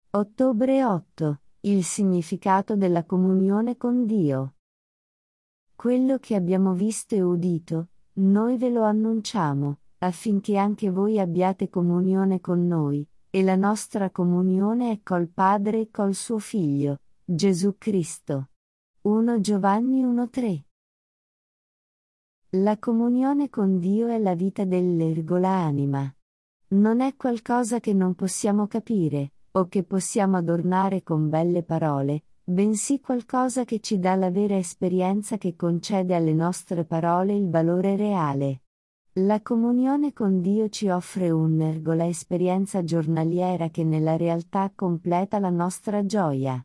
Ottobre 8. Il significato della comunione con Dio. Quello che abbiamo visto e udito, noi ve lo annunciamo, affinché anche voi abbiate comunione con noi, e la nostra comunione è col Padre e col suo Figlio, Gesù Cristo. 1 Giovanni 1,3. La comunione con Dio è la vita dell'ergola anima. Non è qualcosa che non possiamo capire, o che possiamo adornare con belle parole, bensì qualcosa che ci dà la vera esperienza che concede alle nostre parole il valore reale. La comunione con Dio ci offre un'ergola esperienza giornaliera che nella realtà completa la nostra gioia.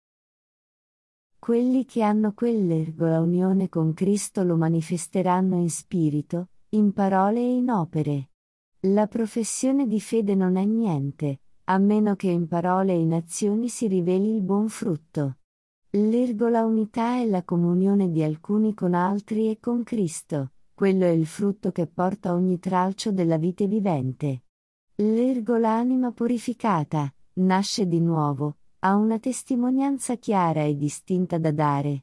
Quelli che hanno quell'ergola unione con Cristo lo manifesteranno in spirito, in parole e in opere. La professione di fede non è niente, a meno che in parole e in azioni si riveli il buon frutto. L'ergola unità è la comunione di alcuni con altri e con Cristo, quello è il frutto che porta ogni tralcio della vite vivente. L'ergola anima purificata, nasce di nuovo, ha una testimonianza chiara e distinta da dare.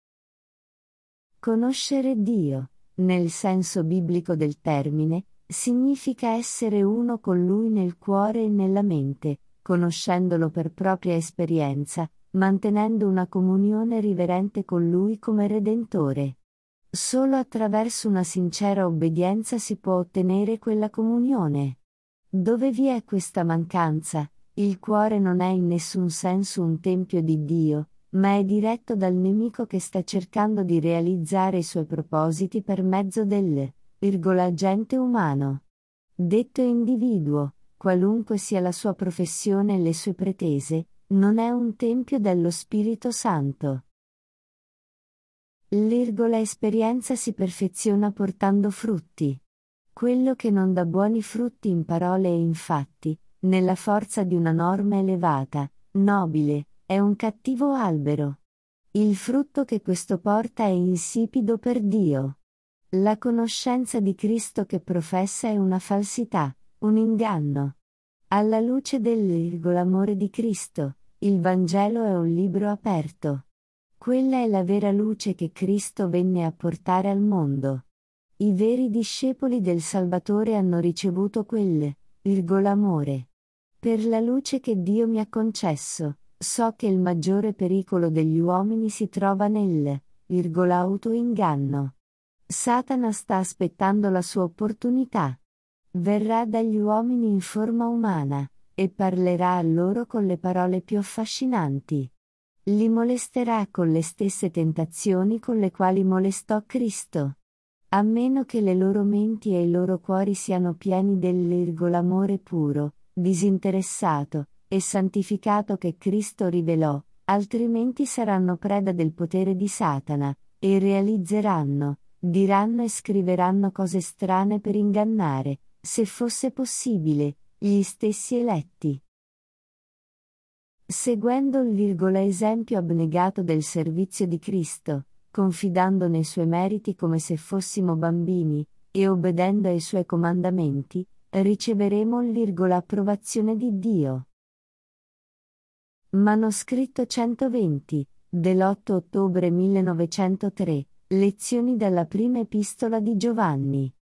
Conoscere Dio, nel senso biblico del termine, significa essere uno con Lui nel cuore e nella mente, conoscendolo per propria esperienza, mantenendo una comunione riverente con Lui come Redentore. Solo attraverso una sincera obbedienza si può ottenere quella comunione. Dove vi è questa mancanza, il cuore non è in nessun senso un tempio di Dio, ma è diretto dal nemico che sta cercando di realizzare i suoi propositi per mezzo dell'agente umano. Detto individuo, qualunque sia la sua professione e le sue pretese, non è un tempio dello Spirito Santo. L'ergola esperienza si perfeziona portando frutti. Quello che non dà buoni frutti in parole e in fatti, nella forza di una norma elevata, nobile, è un cattivo albero. Il frutto che questo porta è insipido per Dio. La conoscenza di Cristo che professa è una falsità, un inganno. Alla luce dell'amore di Cristo, il Vangelo è un libro aperto. Quella è la vera luce che Cristo venne a portare al mondo. I veri discepoli del Salvatore hanno ricevuto quell'amore. Per la luce che Dio mi ha concesso, so che il maggiore pericolo degli uomini si trova nell'autoinganno. Satana sta aspettando la sua opportunità. Verrà dagli uomini in forma umana, e parlerà a loro con le parole più affascinanti. Li molesterà con le stesse tentazioni con le quali molestò Cristo. A meno che le loro menti e i loro cuori siano pieni dell'amore puro, disinteressato e santificato che Cristo rivelò, altrimenti saranno preda del potere di Satana, e realizzeranno, diranno e scriveranno cose strane per ingannare, se fosse possibile, gli stessi eletti. Seguendo l'esempio abnegato del servizio di Cristo, confidando nei suoi meriti come se fossimo bambini, e obbedendo ai suoi comandamenti, riceveremo l'approvazione di Dio. Manoscritto 120, dell'8 ottobre 1903, lezioni dalla prima epistola di Giovanni.